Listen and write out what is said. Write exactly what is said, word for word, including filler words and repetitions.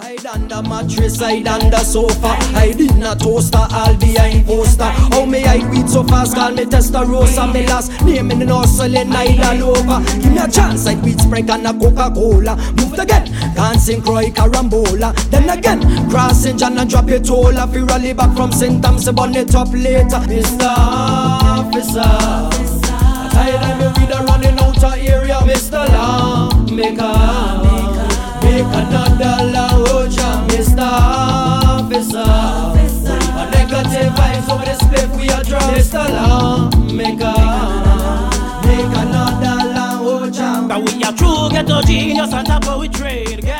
Hide under mattress, hide under sofa. Hide in a toaster, all behind poster. How me hide weed so fast, call me Testarossa. Me last name in the hustling, hide all over. Give me a chance, I'd weed Sprite and a Coca-Cola. Move again, dancing Croy Carambola. Then again, crossing John and drop it all. If you rally back from Saint Thomas, burn it up later. Mister Officer, tired of me weed a running out of area. Mister Lawmaker, make another law, Mister Officer. A negative vibes over this place we are drunk. Mister Lawmaker, make another law. But we are true ghetto genius and top of we trade.